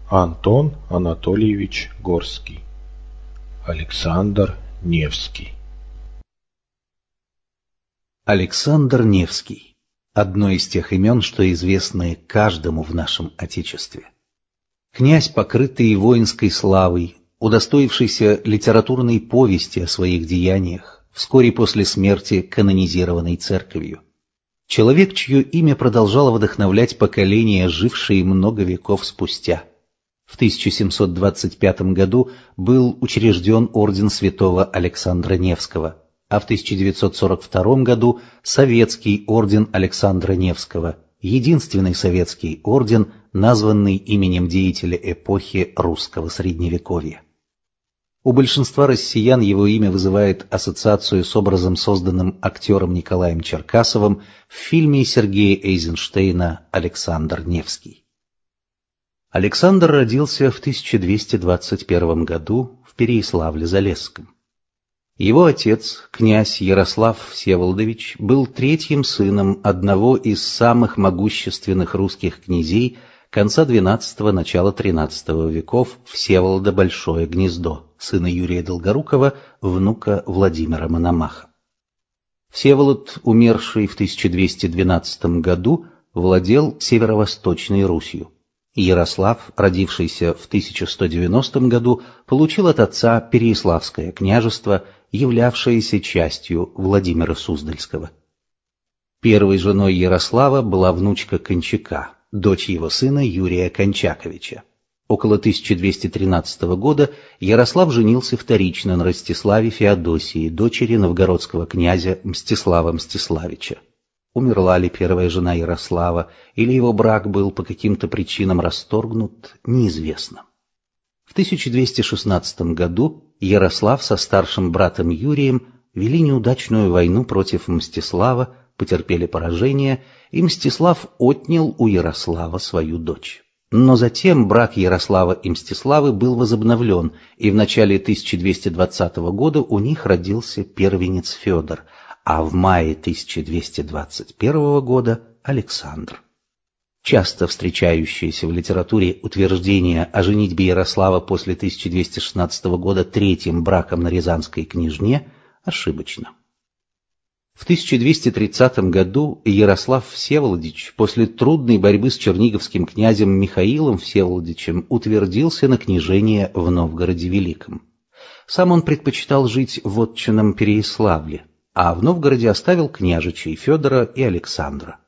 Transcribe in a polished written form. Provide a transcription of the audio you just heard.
Антон Анатольевич Горский. Александр Невский. Александр Невский – одно из тех имен, что известны каждому в нашем Отечестве. Князь, покрытый воинской славой, удостоившийся литературной повести о своих деяниях, вскоре после смерти канонизированной церковью. Человек, чье имя продолжало вдохновлять поколения, жившие много веков спустя. В 1725 году был учрежден орден святого Александра Невского, а в 1942 году Советский орден Александра Невского, единственный советский орден, названный именем деятеля эпохи русского средневековья. У большинства россиян его имя вызывает ассоциацию с образом, созданным актером Николаем Черкасовым в фильме Сергея Эйзенштейна «Александр Невский». Александр родился в 1221 году в Переяславле-Залесском. Его отец, князь Ярослав Всеволодович, был третьим сыном одного из самых могущественных русских князей конца XII – начала XIII веков Всеволода Большое Гнездо, сына Юрия Долгорукова, внука Владимира Мономаха. Всеволод, умерший в 1212 году, владел северо-восточной Русью. Ярослав, родившийся в 1190 году, получил от отца Переяславское княжество, являвшееся частью Владимира Суздальского. Первой женой Ярослава была внучка Кончака, дочь его сына Юрия Кончаковича. Около 1213 года Ярослав женился вторично на Ростиславе Феодосии, дочери новгородского князя Мстислава Мстиславича. Умерла ли первая жена Ярослава, или его брак был по каким-то причинам расторгнут, неизвестно. В 1216 году Ярослав со старшим братом Юрием вели неудачную войну против Мстислава, потерпели поражение, и Мстислав отнял у Ярослава свою дочь. Но затем брак Ярослава и Мстиславы был возобновлен, и в начале 1220 года у них родился первенец Федор, а в мае 1221 года Александр. Часто встречающееся в литературе утверждение о женитьбе Ярослава после 1216 года третьим браком на рязанской княжне ошибочно. В 1230 году Ярослав Всеволодич после трудной борьбы с черниговским князем Михаилом Всеволодичем утвердился на княжение в Новгороде Великом. Сам он предпочитал жить в отчинном Переяславле, а в Новгороде оставил княжичей Федора и Александра.